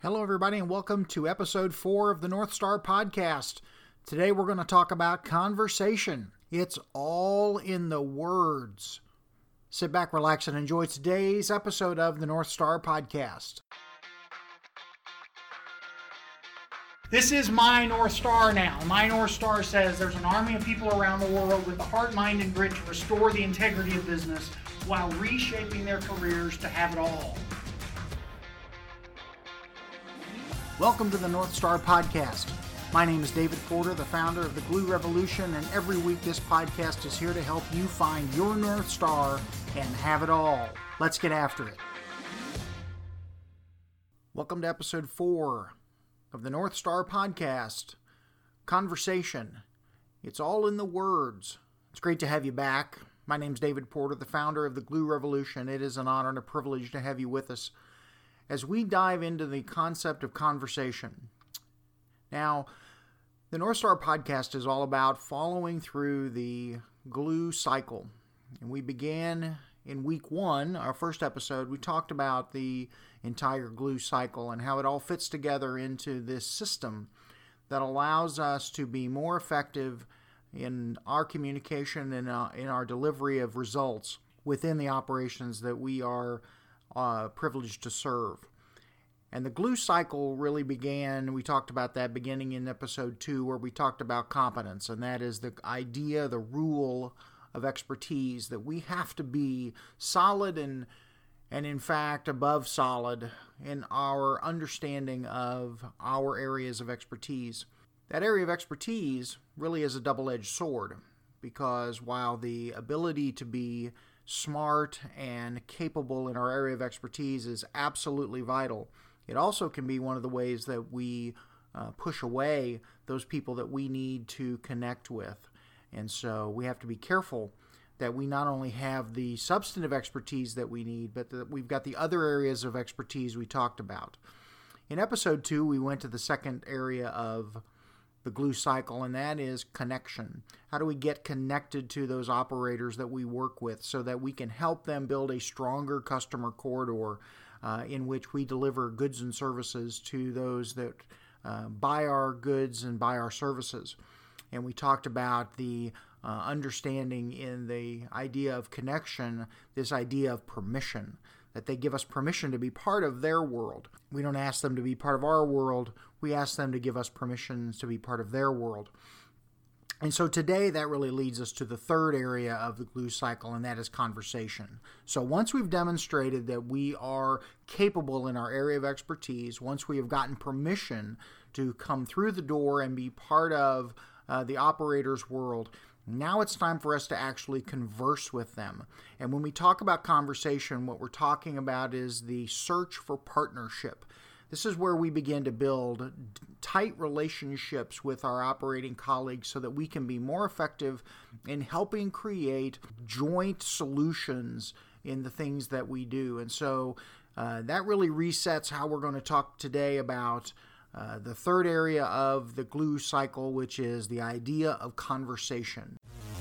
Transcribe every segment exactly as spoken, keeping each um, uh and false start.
Hello, everybody, and welcome to episode four of the North Star Podcast. Today, we're going to talk about conversation. It's all in the words. Sit back, relax, and enjoy today's episode of the North Star Podcast. This is my North Star now. My North Star says there's an army of people around the world with the heart, mind, and grit to restore the integrity of business while reshaping their careers to have it all. Welcome to the North Star Podcast. My name is David Porter, the founder of the Glue Revolution, and every week this podcast is here to help you find your North Star and have it all. Let's get after it. Welcome to episode four of the North Star Podcast. Conversation. It's all in the words. It's great to have you back. My name is David Porter, the founder of the Glue Revolution. It is an honor and a privilege to have you with us as we dive into the concept of conversation. Now, the North Star Podcast is all about following through the glue cycle. And we began in week one, our first episode, we talked about the entire glue cycle and how it all fits together into this system that allows us to be more effective in our communication and uh, in our delivery of results within the operations that we are Uh, privileged to serve. And the glue cycle really began, we talked about that beginning in episode two, where we talked about competence, and that is the idea, the rule of expertise, that we have to be solid and, and in fact, above solid in our understanding of our areas of expertise. That area of expertise really is a double-edged sword, because while the ability to be smart and capable in our area of expertise is absolutely vital, it also can be one of the ways that we uh, push away those people that we need to connect with. And so we have to be careful that we not only have the substantive expertise that we need, but that we've got the other areas of expertise we talked about. In episode two, we went to the second area of the glue cycle, and that is connection. How do we get connected to those operators that we work with so that we can help them build a stronger customer corridor uh, in which we deliver goods and services to those that uh, buy our goods and buy our services? And we talked about the uh, understanding in the idea of connection, this idea of permission, that they give us permission to be part of their world. We don't ask them to be part of our world. We ask them to give us permissions to be part of their world. And so today that really leads us to the third area of the glue cycle, and that is conversation. So once we've demonstrated that we are capable in our area of expertise, once we have gotten permission to come through the door and be part of uh, the operator's world, now it's time for us to actually converse with them. And when we talk about conversation, what we're talking about is the search for partnership. This is where we begin to build tight relationships with our operating colleagues so that we can be more effective in helping create joint solutions in the things that we do. And so uh, that really resets how we're going to talk today about Uh, the third area of the glue cycle, which is the idea of conversation.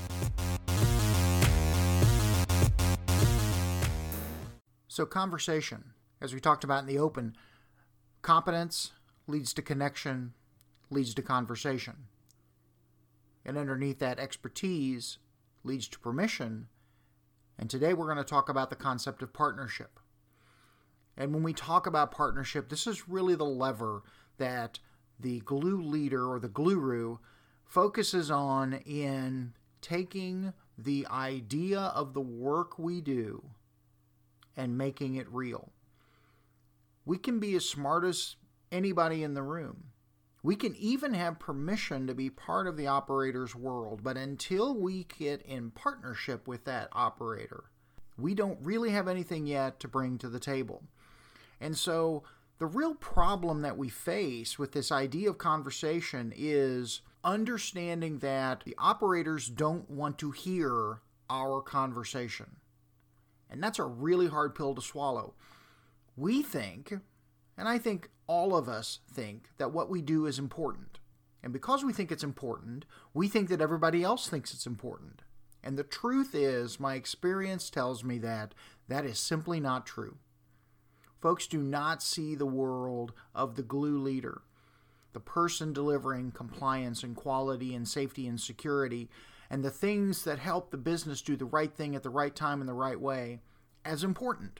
So conversation, as we talked about in the open, competence leads to connection, leads to conversation. And underneath that, expertise leads to permission. And today we're going to talk about the concept of partnership. And when we talk about partnership, this is really the lever that the glue leader or the guru focuses on in taking the idea of the work we do and making it real. We can be as smart as anybody in the room. We can even have permission to be part of the operator's world, but until we get in partnership with that operator, we don't really have anything yet to bring to the table. And so the real problem that we face with this idea of conversation is understanding that the operators don't want to hear our conversation. And that's a really hard pill to swallow. We think, and I think all of us think, that what we do is important. And because we think it's important, we think that everybody else thinks it's important. And the truth is, my experience tells me that that is simply not true. Folks do not see the world of the glue leader, the person delivering compliance and quality and safety and security, and the things that help the business do the right thing at the right time in the right way, as important.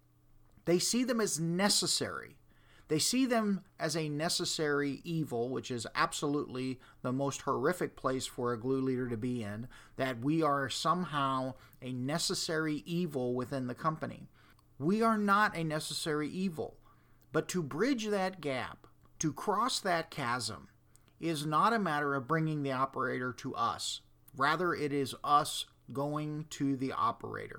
They see them as necessary. They see them as a necessary evil, which is absolutely the most horrific place for a glue leader to be in, that we are somehow a necessary evil within the company. We are not a necessary evil, but to bridge that gap, to cross that chasm, is not a matter of bringing the operator to us. Rather, it is us going to the operator.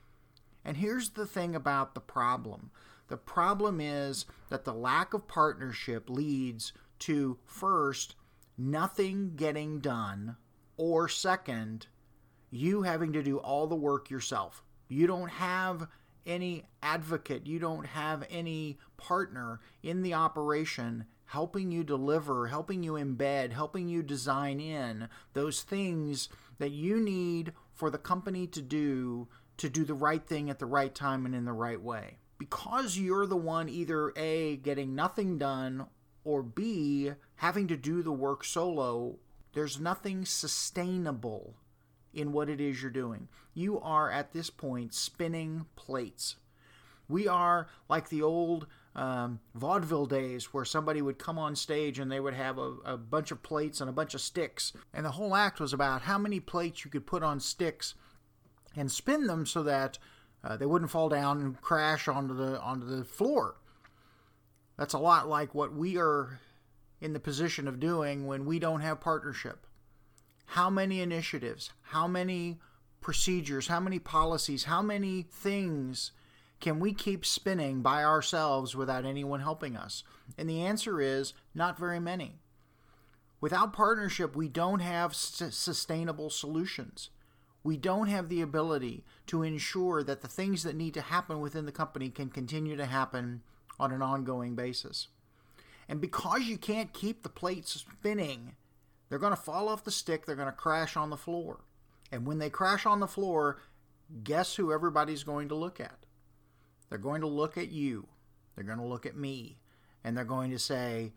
And here's the thing about the problem. The problem is that the lack of partnership leads to, first, nothing getting done, or second, you having to do all the work yourself. You don't have any advocate, you don't have any partner in the operation helping you deliver, helping you embed, helping you design in those things that you need for the company to do to do the right thing at the right time and in the right way. Because you're the one either A, getting nothing done, or B, having to do the work solo, there's nothing sustainable in what it is you're doing. You are at this point spinning plates. We are like the old um, vaudeville days where somebody would come on stage and they would have a, a bunch of plates and a bunch of sticks. And the whole act was about how many plates you could put on sticks and spin them so that uh, they wouldn't fall down and crash onto the onto the floor. That's a lot like what we are in the position of doing when we don't have partnership. How many initiatives, how many procedures, how many policies, how many things can we keep spinning by ourselves without anyone helping us? And the answer is not very many. Without partnership, we don't have s- sustainable solutions. We don't have the ability to ensure that the things that need to happen within the company can continue to happen on an ongoing basis. And because you can't keep the plates spinning, they're going to fall off the stick, they're going to crash on the floor. And when they crash on the floor, guess who everybody's going to look at? They're going to look at you. They're going to look at me. And they're going to say,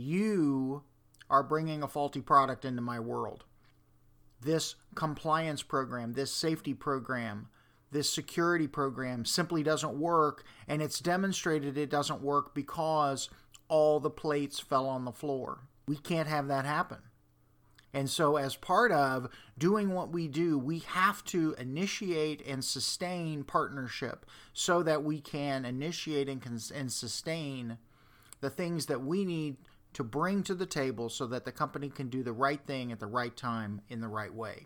you are bringing a faulty product into my world. This compliance program, this safety program, this security program simply doesn't work, and it's demonstrated it doesn't work because all the plates fell on the floor. We can't have that happen. And so as part of doing what we do, we have to initiate and sustain partnership so that we can initiate and, cons- and sustain the things that we need to bring to the table so that the company can do the right thing at the right time in the right way.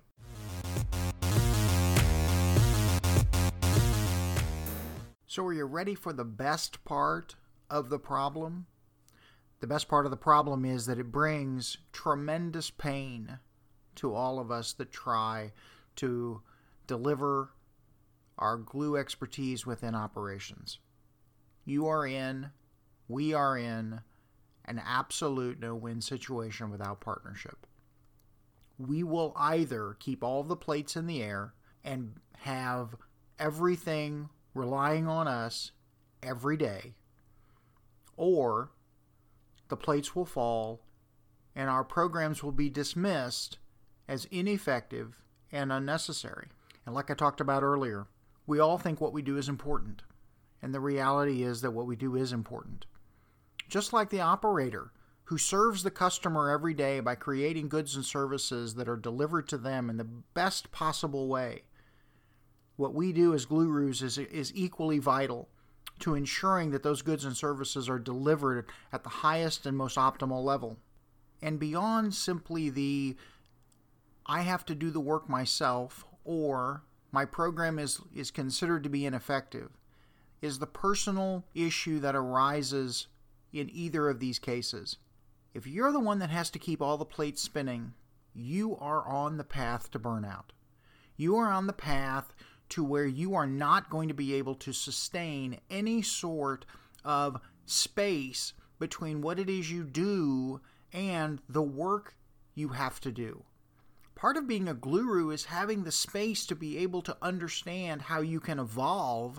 So are you ready for the best part of the problem? The best part of the problem is that it brings tremendous pain to all of us that try to deliver our glue expertise within operations. You are in, we are in, an absolute no-win situation without partnership. We will either keep all the plates in the air and have everything relying on us every day, or the plates will fall and our programs will be dismissed as ineffective and unnecessary. And like I talked about earlier, we all think what we do is important, and the reality is that what we do is important. Just like the operator who serves the customer every day by creating goods and services that are delivered to them in the best possible way, what we do as Glueroos is, is equally vital to ensuring that those goods and services are delivered at the highest and most optimal level. And beyond simply the, I have to do the work myself, or my program is, is considered to be ineffective, is the personal issue that arises in either of these cases. If you're the one that has to keep all the plates spinning, you are on the path to burnout. You are on the path to where you are not going to be able to sustain any sort of space between what it is you do and the work you have to do. Part of being a Glueroo is having the space to be able to understand how you can evolve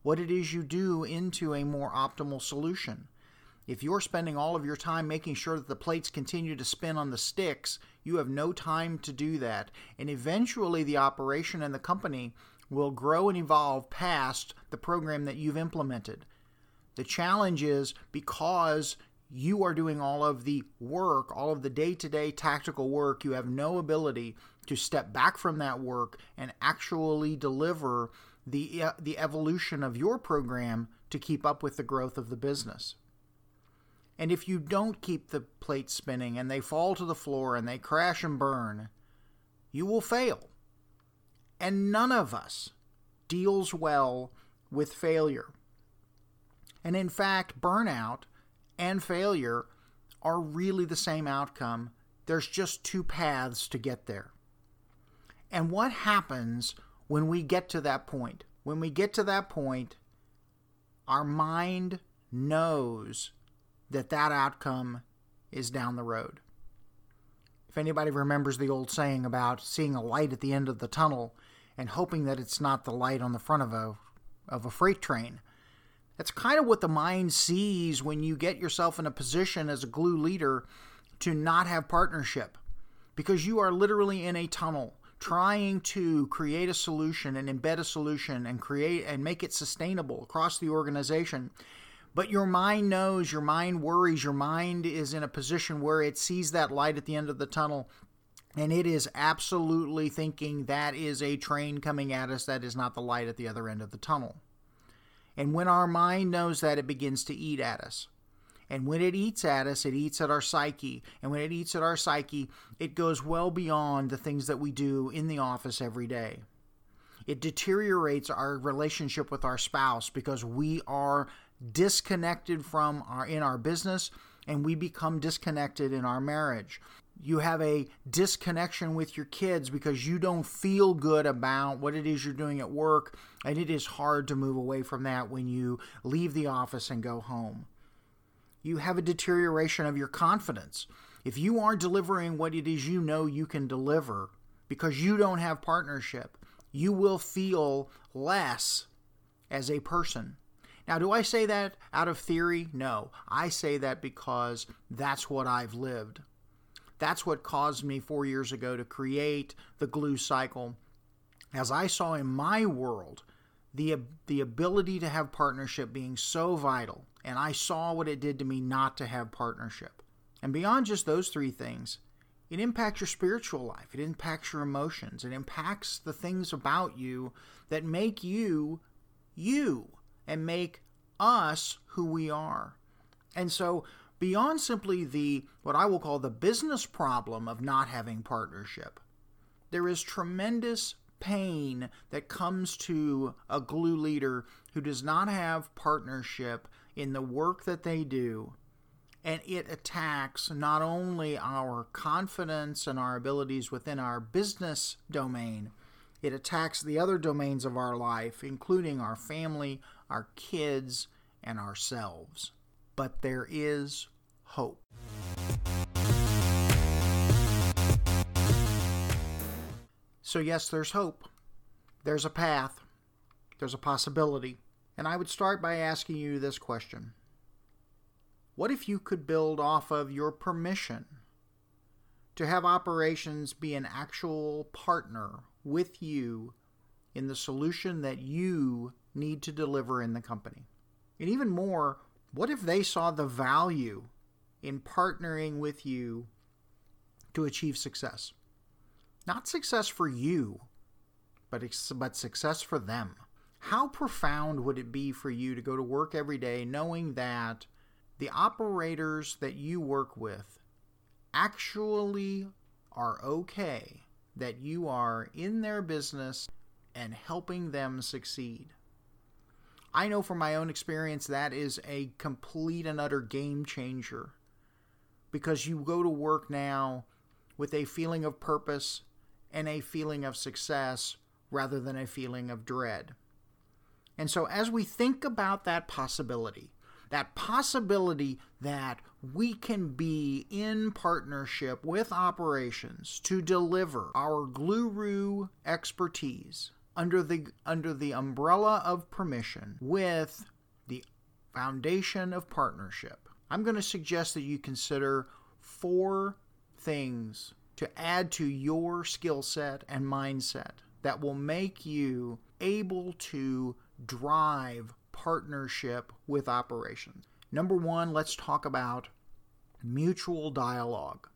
what it is you do into a more optimal solution. If you're spending all of your time making sure that the plates continue to spin on the sticks, you have no time to do that. And eventually the operation and the company will grow and evolve past the program that you've implemented. The challenge is, because you are doing all of the work, all of the day-to-day tactical work, you have no ability to step back from that work and actually deliver the, uh, the evolution of your program to keep up with the growth of the business. And if you don't keep the plates spinning and they fall to the floor and they crash and burn, you will fail. And none of us deals well with failure. And in fact, burnout and failure are really the same outcome. There's just two paths to get there. And what happens when we get to that point? When we get to that point, our mind knows that that outcome is down the road. If anybody remembers the old saying about seeing a light at the end of the tunnel and hoping that it's not the light on the front of a of a freight train, that's kind of what the mind sees when you get yourself in a position as a glue leader to not have partnership, because you are literally in a tunnel trying to create a solution and embed a solution and create and make it sustainable across the organization. But your mind knows, your mind worries, your mind is in a position where it sees that light at the end of the tunnel, and it is absolutely thinking that is a train coming at us, that is not the light at the other end of the tunnel. And when our mind knows that, it begins to eat at us. And when it eats at us, it eats at our psyche. And when it eats at our psyche, it goes well beyond the things that we do in the office every day. It deteriorates our relationship with our spouse because we are disconnected from our in our business, and we become disconnected in our marriage. You have a disconnection with your kids because you don't feel good about what it is you're doing at work, and it is hard to move away from that when you leave the office and go home. You have a deterioration of your confidence. If you aren't delivering what it is you know you can deliver because you don't have partnership, you will feel less as a person. Now, do I say that out of theory? No. I say that because that's what I've lived. That's what caused me four years ago to create the Glue Cycle, as I saw in my world the, the ability to have partnership being so vital, and I saw what it did to me not to have partnership. And beyond just those three things, it impacts your spiritual life, it impacts your emotions, it impacts the things about you that make you, you. And make us who we are. And so beyond simply the, what I will call the business problem of not having partnership, there is tremendous pain that comes to a glue leader who does not have partnership in the work that they do. And it attacks not only our confidence and our abilities within our business domain, it attacks the other domains of our life, including our family, our kids, and ourselves. But there is hope. So yes, there's hope. There's a path. There's a possibility. And I would start by asking you this question. What if you could build off of your permission to have operations be an actual partner with you in the solution that you need to deliver in the company? And even more, what if they saw the value in partnering with you to achieve success? Not success for you, but, but success for them. How profound would it be for you to go to work every day knowing that the operators that you work with actually are okay, that you are in their business and helping them succeed? I know from my own experience that is a complete and utter game changer, because you go to work now with a feeling of purpose and a feeling of success rather than a feeling of dread. And so as we think about that possibility, that possibility that we can be in partnership with operations to deliver our GlueRoo expertise under the under the umbrella of permission with the foundation of partnership, I'm going to suggest that you consider four things to add to your skill set and mindset that will make you able to drive partnership with operations. Number one, let's talk about mutual dialogue.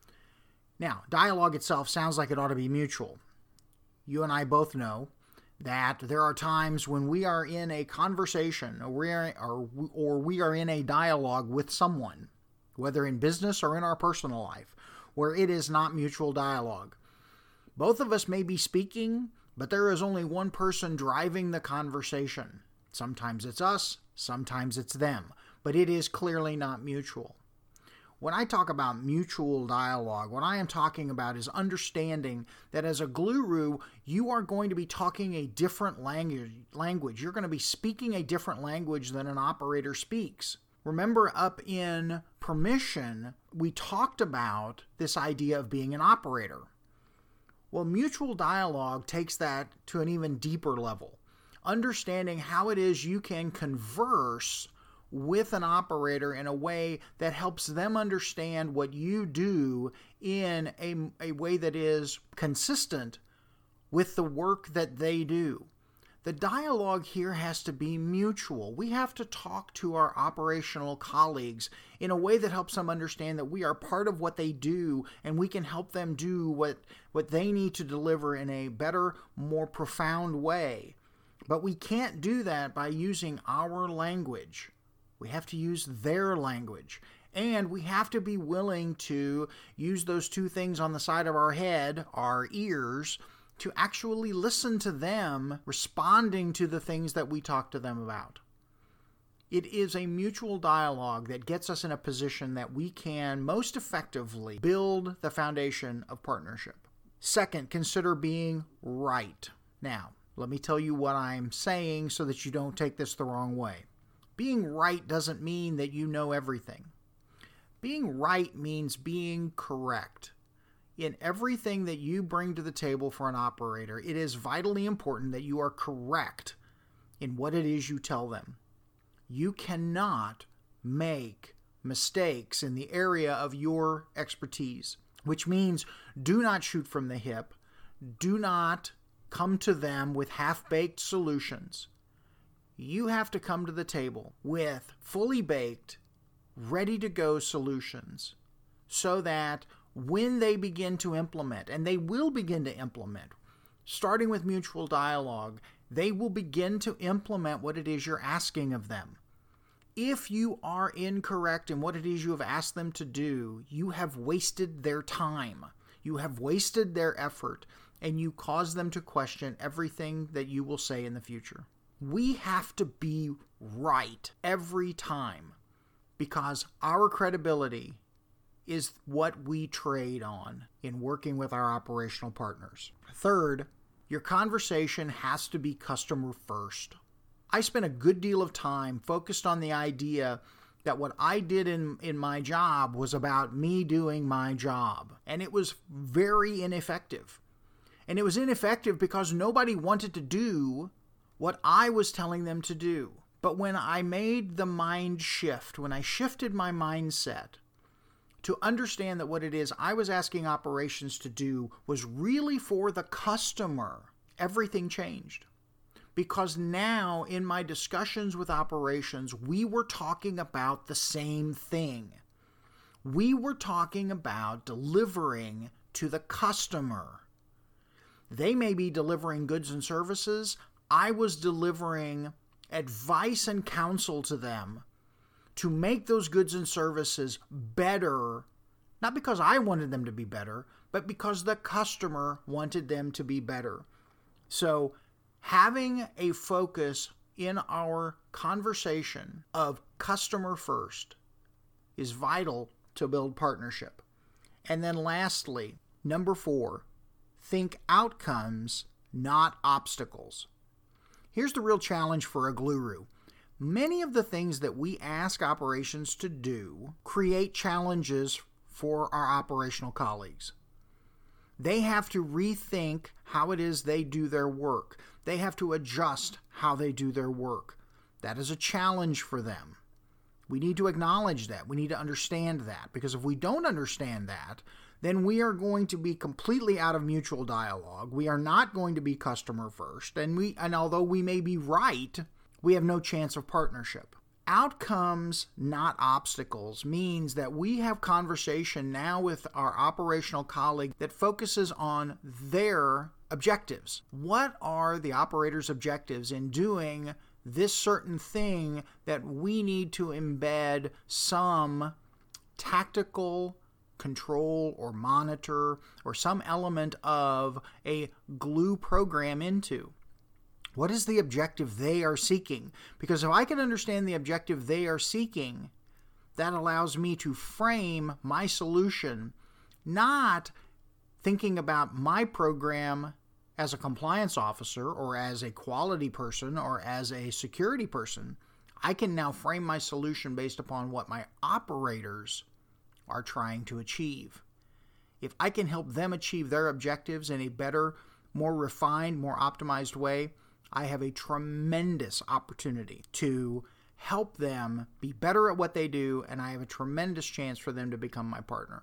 Now, dialogue itself sounds like it ought to be mutual. You and I both know that there are times when we are in a conversation or we are, or, or we are in a dialogue with someone, whether in business or in our personal life, where it is not mutual dialogue. Both of us may be speaking, but there is only one person driving the conversation. Sometimes it's us, sometimes it's them, but it is clearly not mutual. When I talk about mutual dialogue, what I am talking about is understanding that as a guru, you are going to be talking a different language. You're going to be speaking a different language than an operator speaks. Remember, up in permission, we talked about this idea of being an operator. Well, mutual dialogue takes that to an even deeper level. Understanding how it is you can converse with an operator in a way that helps them understand what you do in a, a way that is consistent with the work that they do. The dialogue here has to be mutual. We have to talk to our operational colleagues in a way that helps them understand that we are part of what they do and we can help them do what, what they need to deliver in a better, more profound way. But we can't do that by using our language. We have to use their language. And we have to be willing to use those two things on the side of our head, our ears, to actually listen to them responding to the things that we talk to them about. It is a mutual dialogue that gets us in a position that we can most effectively build the foundation of partnership. Second, consider being right. Now, let me tell you what I'm saying so that you don't take this the wrong way. Being right doesn't mean that you know everything. Being right means being correct. In everything that you bring to the table for an operator, it is vitally important that you are correct in what it is you tell them. You cannot make mistakes in the area of your expertise, which means do not shoot from the hip. Do not come to them with half-baked solutions. You have to come to the table with fully baked, ready-to-go solutions so that when they begin to implement, and they will begin to implement, starting with mutual dialogue, they will begin to implement what it is you're asking of them. If you are incorrect in what it is you have asked them to do, you have wasted their time. You have wasted their effort, and you cause them to question everything that you will say in the future. We have to be right every time because our credibility is what we trade on in working with our operational partners. Third, your conversation has to be customer first. I spent a good deal of time focused on the idea that what I did in, in my job was about me doing my job, and it was very ineffective. And it was ineffective because nobody wanted to do what I was telling them to do. But when I made the mind shift, when I shifted my mindset to understand that what it is I was asking operations to do was really for the customer, everything changed. Because now in my discussions with operations, we were talking about the same thing. We were talking about delivering to the customer. They may be delivering goods and services. I was delivering advice and counsel to them to make those goods and services better, not because I wanted them to be better, but because the customer wanted them to be better. So having a focus in our conversation of customer first is vital to build partnership. And then lastly, number four, think outcomes, not obstacles. Here's the real challenge for a guru. Many of the things that we ask operations to do create challenges for our operational colleagues. They have to rethink how it is they do their work. They have to adjust how they do their work. That is a challenge for them. We need to acknowledge that. We need to understand that, because if we don't understand that, then we are going to be completely out of mutual dialogue. We are not going to be customer first, and we and although we may be right, we have no chance of partnership. Outcomes, not obstacles, means that we have conversation now with our operational colleague that focuses on their objectives. What are the operator's objectives in doing this certain thing that we need to embed some tactical control or monitor or some element of a glue program into? What is the objective they are seeking? Because if I can understand the objective they are seeking, that allows me to frame my solution, not thinking about my program as a compliance officer or as a quality person or as a security person. I can now frame my solution based upon what my operators are trying to achieve. If I can help them achieve their objectives in a better, more refined, more optimized way, I have a tremendous opportunity to help them be better at what they do, and I have a tremendous chance for them to become my partner.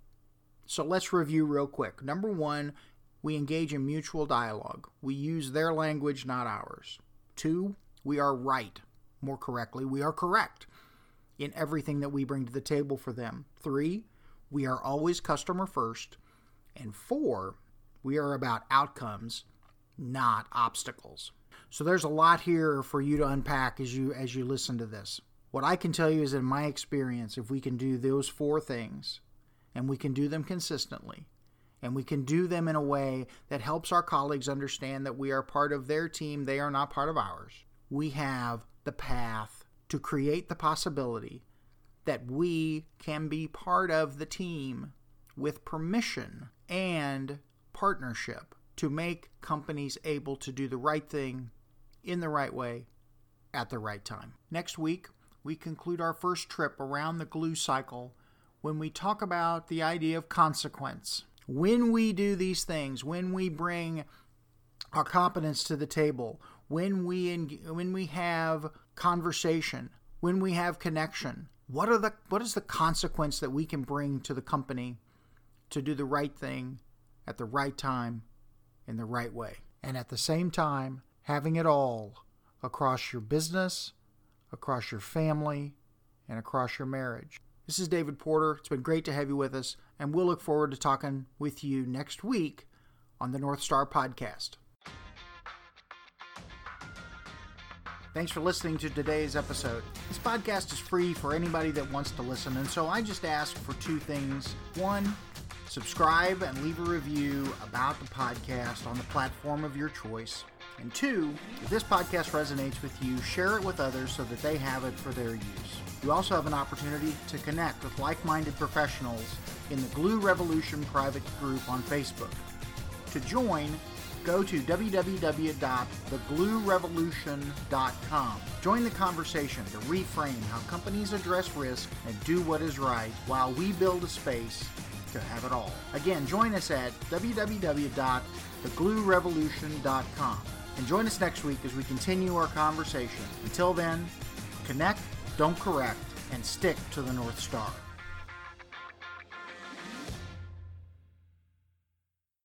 So let's review real quick. Number one, we engage in mutual dialogue. We use their language, not ours. Two, we are right. More correctly, we are correct in everything that we bring to the table for them. Three, we are always customer first. And four, we are about outcomes, not obstacles. So there's a lot here for you to unpack as you as you listen to this. What I can tell you is, in my experience, if we can do those four things, and we can do them consistently, and we can do them in a way that helps our colleagues understand that we are part of their team, they are not part of ours, we have the path to create the possibility that we can be part of the team with permission and partnership to make companies able to do the right thing in the right way at the right time. Next week, we conclude our first trip around the glue cycle when we talk about the idea of consequence. When we do these things, when we bring our competence to the table, when we en- when we have conversation, when we have connection, what are the what is the consequence that we can bring to the company to do the right thing at the right time in the right way? And at the same time, having it all across your business, across your family, and across your marriage. This is David Porter. It's been great to have you with us, and we'll look forward to talking with you next week on the North Star Podcast. Thanks for listening to today's episode. This podcast is free for anybody that wants to listen, and so I just ask for two things. One, subscribe and leave a review about the podcast on the platform of your choice. And two, if this podcast resonates with you, share it with others so that they have it for their use. You also have an opportunity to connect with like-minded professionals in the Glue Revolution private group on Facebook. To join, go to w w w dot the glue revolution dot com. Join the conversation to reframe how companies address risk and do what is right while we build a space to have it all. Again, join us at w w w dot the glue revolution dot com. And join us next week as we continue our conversation. Until then, connect, don't correct, and stick to the North Star.